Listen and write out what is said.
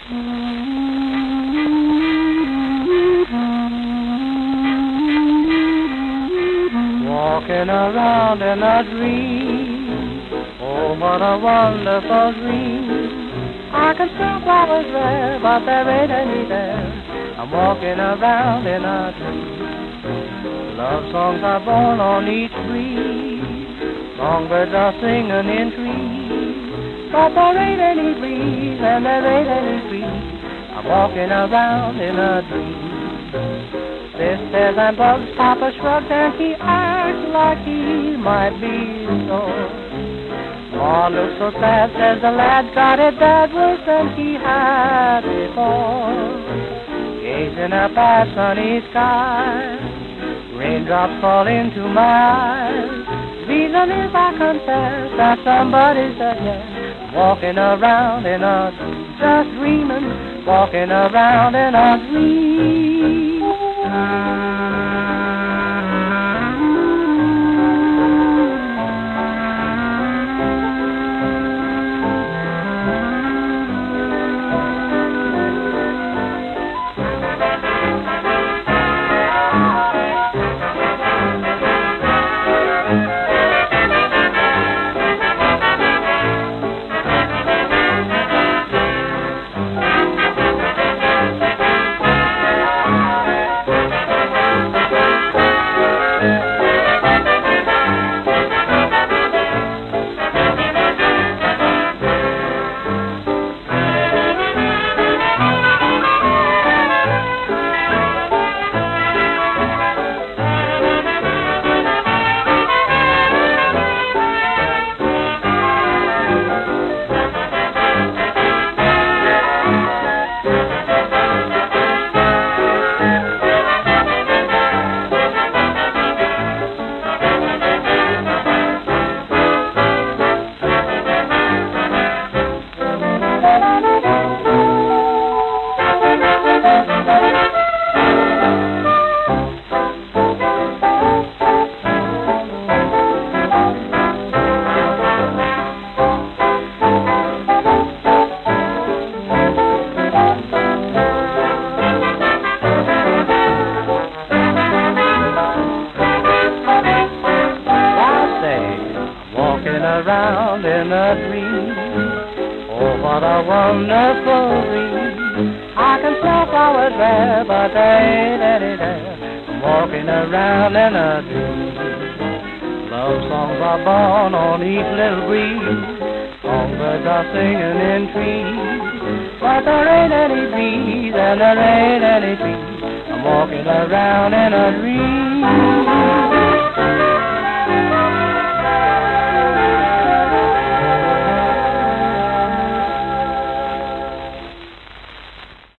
Walking around in a dream, oh, what a wonderful dream. I can still flowers there, but there ain't any there. I'm walking around in a dream. Love songs are born on each breeze, songbirds are singing in trees, but there ain't any breeze and there ain't any breeze. I'm walking around in a dream. Sisters and bugs, Papa shrugs and he acts like he might be sore. Ma looks so sad, says the lad got it bad worse than he had before. Gazing up at sunny skies, raindrops fall into my eyes. Reason is I confess that somebody said yes. Walking around in a dream, just dreaming, walking around in a dream. Around in a dream, oh, what a wonderful dream. I can smell flowers there, but there ain't any there. I'm walking around in a dream. Love songs are born on each little breeze, songbirds are singing in trees, but there ain't any breeze and there ain't any breeze. I'm walking around in a dream.